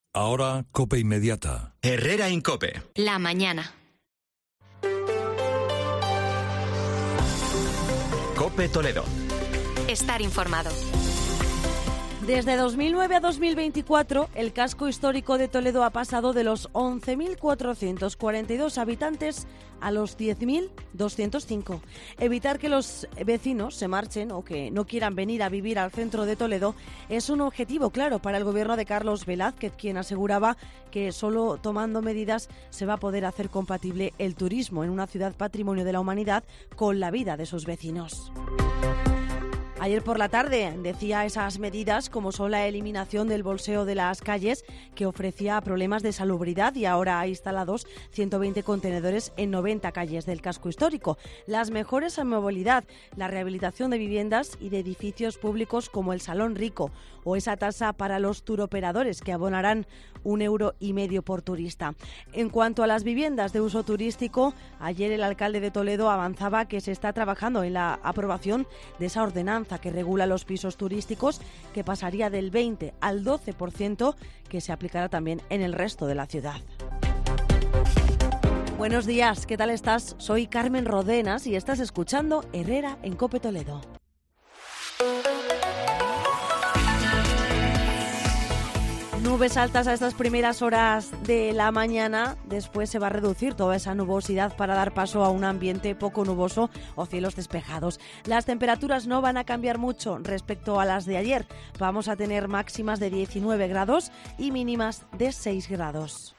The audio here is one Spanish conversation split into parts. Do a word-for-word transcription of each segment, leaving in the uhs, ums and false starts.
Ahora, COPE Inmediata. Herrera en COPE. La mañana. COPE Toledo. Estar informado. Desde dos mil nueve a dos mil veinticuatro, el casco histórico de Toledo ha pasado de los once mil cuatrocientos cuarenta y dos habitantes a los diez mil doscientos cinco. Evitar que los vecinos se marchen o que no quieran venir a vivir al centro de Toledo es un objetivo claro para el gobierno de Carlos Velázquez, quien aseguraba que solo tomando medidas se va a poder hacer compatible el turismo en una ciudad patrimonio de la humanidad con la vida de sus vecinos. Ayer por la tarde decía esas medidas, como son la eliminación del bolseo de las calles, que ofrecía problemas de salubridad, y ahora ha instalados ciento veinte contenedores en noventa calles del casco histórico. Las mejoras en movilidad, la rehabilitación de viviendas y de edificios públicos como el Salón Rico, o esa tasa para los turoperadores que abonarán un euro y medio por turista. En cuanto a las viviendas de uso turístico, ayer el alcalde de Toledo avanzaba que se está trabajando en la aprobación de esa ordenanza que regula los pisos turísticos, que pasaría del veinte al doce por ciento, que se aplicará también en el resto de la ciudad. Buenos días, ¿qué tal estás? Soy Carmen Rodenas y estás escuchando Herrera en COPE Toledo. Nubes altas a estas primeras horas de la mañana, después se va a reducir toda esa nubosidad para dar paso a un ambiente poco nuboso o cielos despejados. Las temperaturas no van a cambiar mucho respecto a las de ayer. Vamos a tener máximas de diecinueve grados y mínimas de seis grados.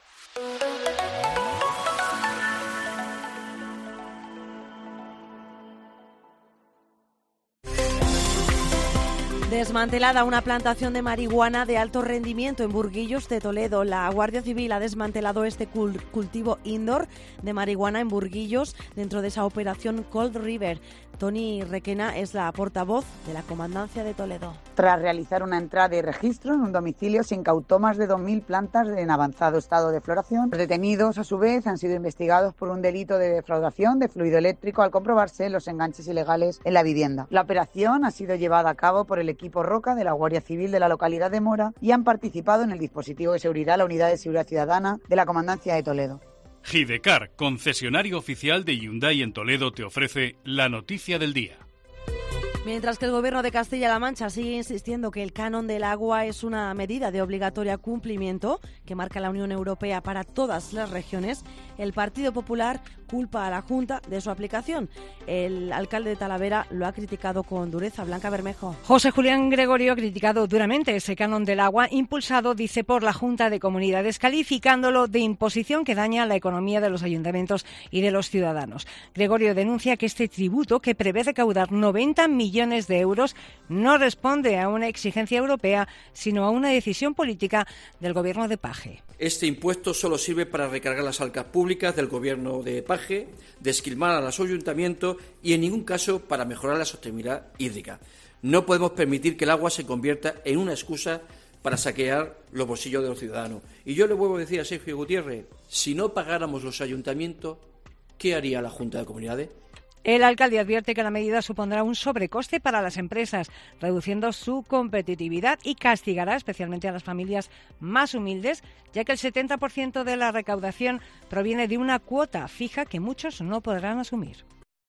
Desmantelada una plantación de marihuana de alto rendimiento en Burguillos de Toledo. La Guardia Civil ha desmantelado este cultivo indoor de marihuana en Burguillos dentro de esa operación Cold River. Tony Requena es la portavoz de la Comandancia de Toledo. Tras realizar una entrada y registro en un domicilio, se incautó más de dos mil plantas en avanzado estado de floración. Los detenidos, a su vez, han sido investigados por un delito de defraudación de fluido eléctrico al comprobarse los enganches ilegales en la vivienda. La operación ha sido llevada a cabo por el equipo Roca de la Guardia Civil de la localidad de Mora y han participado en el dispositivo de seguridad la Unidad de Seguridad Ciudadana de la Comandancia de Toledo. Gidecar, concesionario oficial de Hyundai en Toledo, te ofrece la noticia del día. Mientras que el Gobierno de Castilla-La Mancha sigue insistiendo que el canon del agua es una medida de obligatorio cumplimiento que marca la Unión Europea para todas las regiones, el Partido Popular culpa a la Junta de su aplicación. El alcalde de Talavera lo ha criticado con dureza. Blanca Bermejo. José Julián Gregorio ha criticado duramente ese canon del agua impulsado, dice, por la Junta de Comunidades, calificándolo de imposición que daña la economía de los ayuntamientos y de los ciudadanos. Gregorio denuncia que este tributo, que prevé recaudar noventa millones de euros, no responde a una exigencia europea, sino a una decisión política del Gobierno de Paje. Este impuesto solo sirve para recargar las arcas públicas del Gobierno de Paje, desquilmar a los ayuntamientos y en ningún caso para mejorar la sostenibilidad hídrica. No podemos permitir que el agua se convierta en una excusa para saquear los bolsillos de los ciudadanos. Y yo le vuelvo a decir a Sergio Gutiérrez, si no pagáramos los ayuntamientos, ¿qué haría la Junta de Comunidades? El alcalde advierte que la medida supondrá un sobrecoste para las empresas, reduciendo su competitividad, y castigará especialmente a las familias más humildes, ya que el setenta por ciento de la recaudación proviene de una cuota fija que muchos no podrán asumir.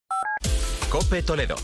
COPE Toledo.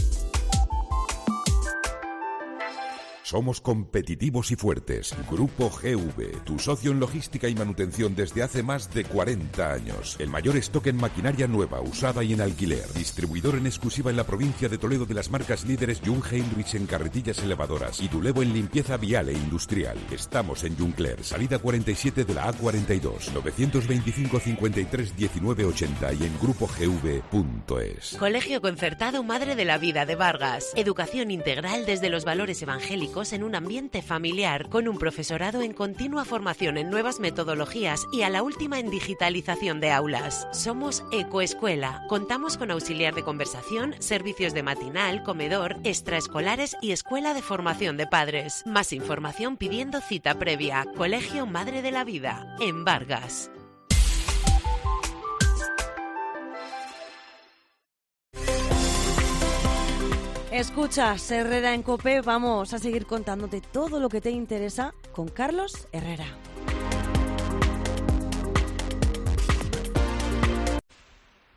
Somos competitivos y fuertes. Grupo G V, tu socio en logística y manutención desde hace más de cuarenta años. El mayor stock en maquinaria nueva, usada y en alquiler. Distribuidor en exclusiva en la provincia de Toledo de las marcas líderes Jung Heinrich en carretillas elevadoras y Dulevo en limpieza vial e industrial. Estamos en Juncler, salida cuarenta y siete de la A cuarenta y dos, novecientos veinticinco cincuenta y tres diecinueve ochenta y en grupo g v punto es. Colegio Concertado Madre de la Vida de Vargas. Educación integral desde los valores evangélicos en un ambiente familiar, con un profesorado en continua formación en nuevas metodologías y a la última en digitalización de aulas. Somos Ecoescuela. Contamos con auxiliar de conversación, servicios de matinal, comedor, extraescolares y escuela de formación de padres. Más información pidiendo cita previa. Colegio Madre de la Vida, en Vargas. Escuchas Herrera en COPE, vamos a seguir contándote todo lo que te interesa con Carlos Herrera.